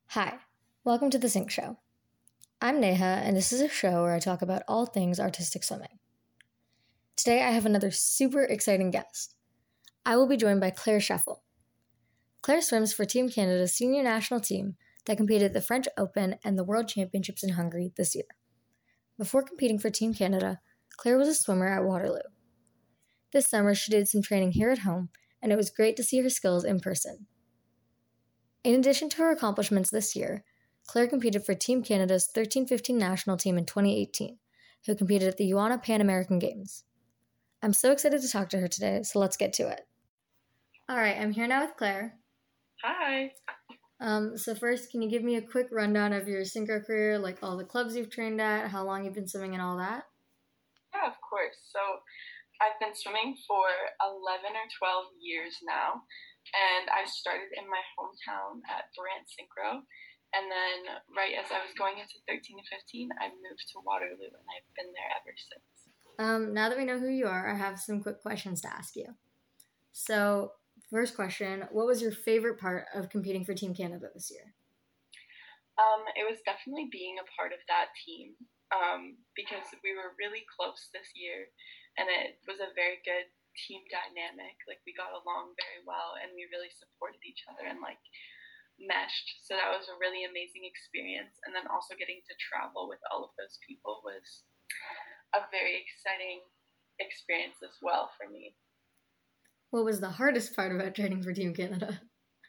Hi, welcome to The Sync Show. I'm Neha, and this is a show where I talk about all things artistic swimming. Today I have another super exciting guest. I will be joined by Claire Scheffel. Claire swims for Team Canada's senior national team that competed at the French Open and the World Championships in Hungary this year. Before competing for Team Canada, Claire was a swimmer at Waterloo. This summer she did some training here at home, and it was great to see her skills in person. In addition to her accomplishments this year, Claire competed for Team Canada's 13-15 national team in 2018, who competed at the Ioana Pan American Games. I'm so excited to talk to her today, so let's get to it. All right, I'm here now with Claire. Hi. So first, can you give me a quick rundown of your synchro career, like all the clubs you've trained at, how long you've been swimming and all that? Yeah, of course. So I've been swimming for 11 or 12 years now, and I started in my hometown at Durant Synchro. And then right as I was going into 13 to 15, I moved to Waterloo, and I've been there ever since. Now that we know who you are, I have some quick questions to ask you. So, first question, what was your favorite part of competing for Team Canada this year? It was definitely being a part of that team because we were really close this year, and it was a very good team dynamic. Like, we got along very well, and we really supported each other and meshed. So that was a really amazing experience. And then also getting to travel with all of those people was a very exciting experience as well for me. What was the hardest part about training for Team Canada?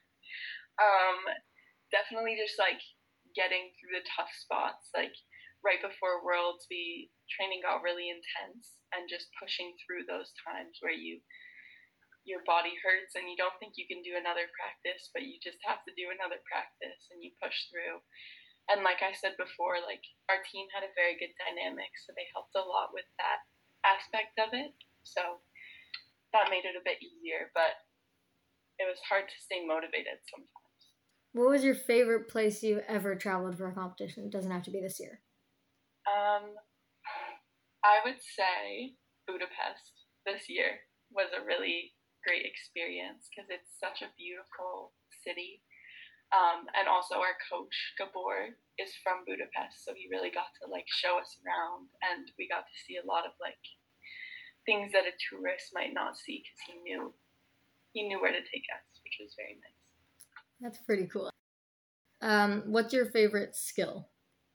Definitely just getting through the tough spots. Like right before Worlds, training got really intense, and just pushing through those times where your body hurts and you don't think you can do another practice, but you just have to do another practice and you push through. And like I said before, our team had a very good dynamic, so they helped a lot with that aspect of it. So that made it a bit easier, but it was hard to stay motivated sometimes. What was your favorite place you've ever traveled for a competition? It doesn't have to be this year. I would say Budapest this year was a really great experience because it's such a beautiful city. And also our coach, Gabor, is from Budapest, so he really got to show us around, and we got to see a lot of things that a tourist might not see because he knew where to take us, which was very nice. That's pretty cool. What's your favorite skill?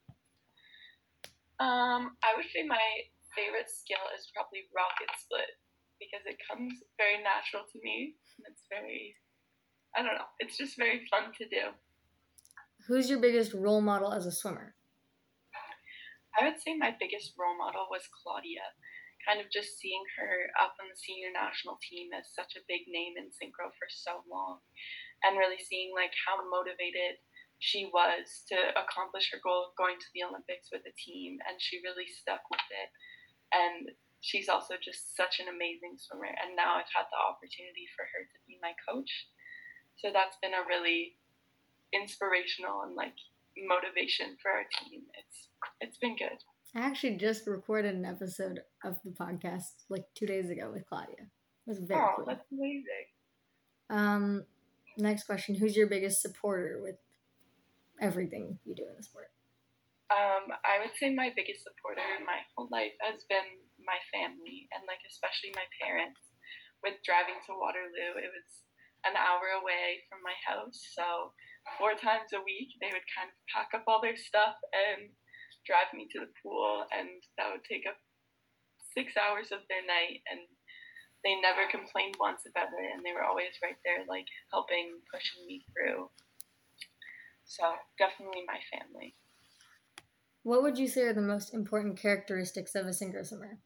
I would say my favorite skill is probably rocket split because it comes very natural to me. And it's very, I don't know, it's just very fun to do. Who's your biggest role model as a swimmer? I would say my biggest role model was Claudia. Kind of just seeing her up on the senior national team as such a big name in synchro for so long, and really seeing how motivated she was to accomplish her goal of going to the Olympics with the team, and she really stuck with it. And she's also just such an amazing swimmer, and now I've had the opportunity for her to be my coach. So that's been a really inspirational and motivation for our team. It's been good. I actually just recorded an episode of the podcast 2 days ago with Claudia. It was very cool. That's amazing. Next question, who's your biggest supporter with everything you do in the sport? I would say my biggest supporter in my whole life has been my family, and especially my parents. With driving to Waterloo, it was an hour away from my house, so 4 times a week they would kind of pack up all their stuff and drive me to the pool, and that would take up 6 hours of their night, and they never complained once about it, and they were always right there helping, pushing me through. So definitely my family. What would you say are the most important characteristics of a synchro swimmer?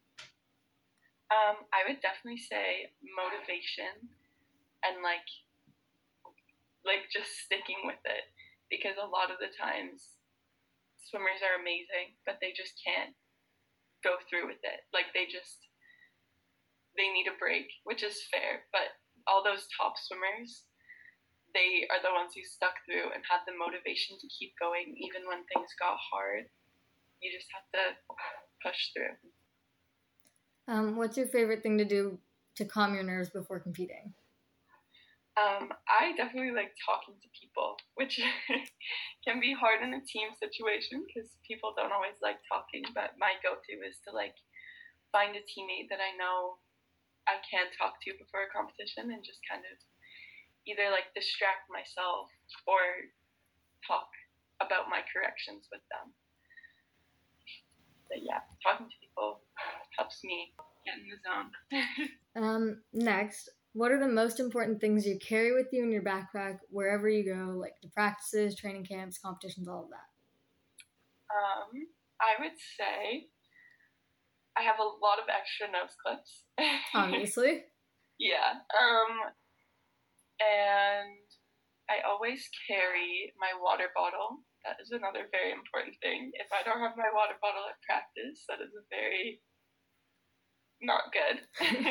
I would definitely say motivation and just sticking with it, because a lot of the times swimmers are amazing, but they just can't go through with it. They need a break, which is fair, but all those top swimmers, they are the ones who stuck through and had the motivation to keep going even when things got hard. You just have to push through. What's your favorite thing to do to calm your nerves before competing? I definitely like talking to people, which can be hard in a team situation because people don't always like talking. But my go-to is to like find a teammate that I know I can talk to before a competition and just kind of either like distract myself or talk about my corrections with them. But yeah, talking to people helps me get in the zone. Next, what are the most important things you carry with you in your backpack wherever you go, like to practices, training camps, competitions, all of that? I would say I have a lot of extra nose clips. Obviously. Yeah. And I always carry my water bottle. That is another very important thing. If I don't have my water bottle at practice, that is a very not good.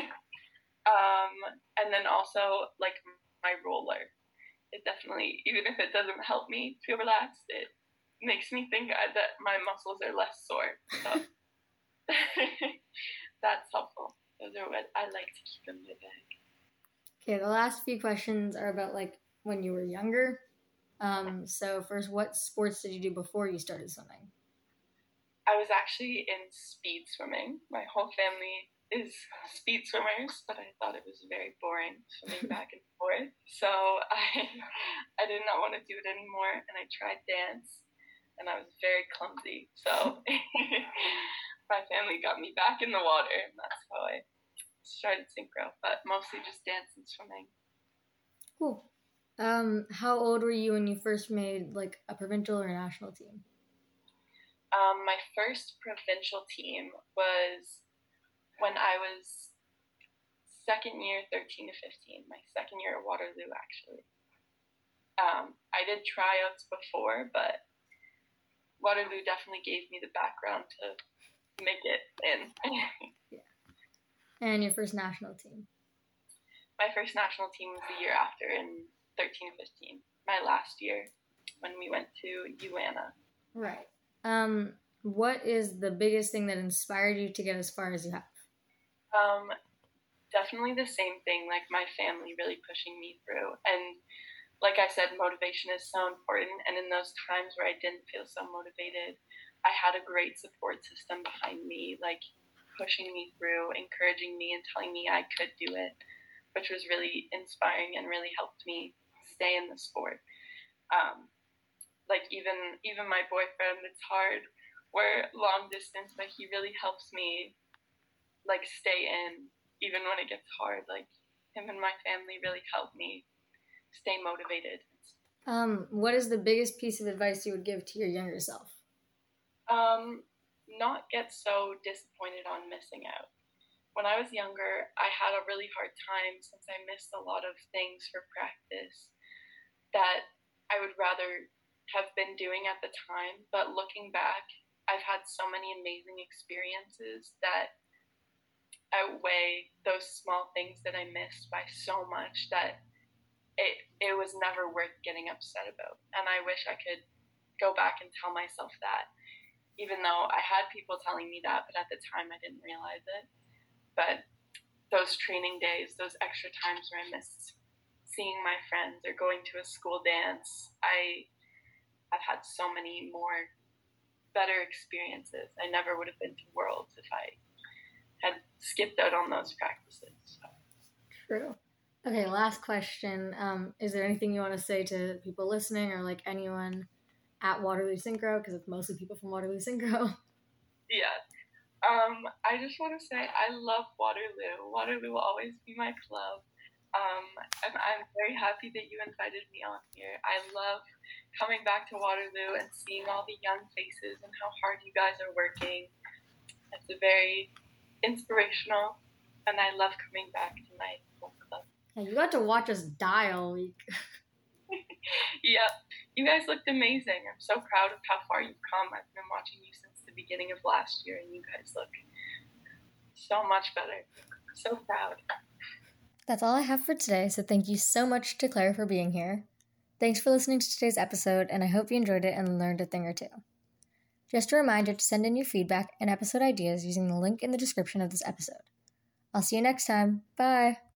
And then also like my roller. It definitely, even if it doesn't help me feel relaxed, it makes me think that my muscles are less sore. So that's helpful. Those are what I like to keep in my bag. Okay, the last few questions are about like when you were younger. So first, what sports did you do before you started swimming? I was actually in speed swimming. My whole family is speed swimmers, but I thought it was very boring swimming back and forth. So I did not want to do it anymore, and I tried dance, and I was very clumsy. So my family got me back in the water, and that's how I started synchro, but mostly just dance and swimming. Cool. How old were you when you first made like a provincial or national team? My first provincial team was when I was second year, 13 to 15, my second year at Waterloo, actually. I did tryouts before, but Waterloo definitely gave me the background to make it in. Yeah. And your first national team? My first national team was the year after in 13 to 15, my last year when we went to UANA. Right. What is the biggest thing that inspired you to get as far as you have? Definitely the same thing, like my family really pushing me through. And like I said, motivation is so important. And in those times where I didn't feel so motivated, I had a great support system behind me, like pushing me through, encouraging me, and telling me I could do it, which was really inspiring and really helped me stay in the sport. Like even my boyfriend, it's hard. We're long distance, but he really helps me like stay in even when it gets hard. Like him and my family really help me stay motivated. What is the biggest piece of advice you would give to your younger self? Not get so disappointed on missing out. When I was younger, I had a really hard time since I missed a lot of things for practice that I would rather have been doing at the time. But looking back, I've had so many amazing experiences that outweigh those small things that I missed by so much that it was never worth getting upset about. And I wish I could go back and tell myself that, even though I had people telling me that, but at the time I didn't realize it. But those training days, those extra times where I missed seeing my friends or going to a school dance, I've had so many more better experiences. I never would have been to Worlds if I had skipped out on those practices. So. True. Okay, last question. Is there anything you want to say to people listening or like anyone at Waterloo Synchro? Because it's mostly people from Waterloo Synchro. Yeah. I just want to say I love Waterloo. Waterloo will always be my club. And I'm very happy that you invited me on here. I love coming back to Waterloo and seeing all the young faces and how hard you guys are working. It's a very inspirational, and I love coming back to my home club. Yeah, you got to watch us die all week. Yep, you guys looked amazing. I'm so proud of how far you've come. I've been watching you since the beginning of last year, and you guys look so much better. So proud. That's all I have for today, so thank you so much to Claire for being here. Thanks for listening to today's episode, and I hope you enjoyed it and learned a thing or two. Just a reminder to send in your feedback and episode ideas using the link in the description of this episode. I'll see you next time. Bye!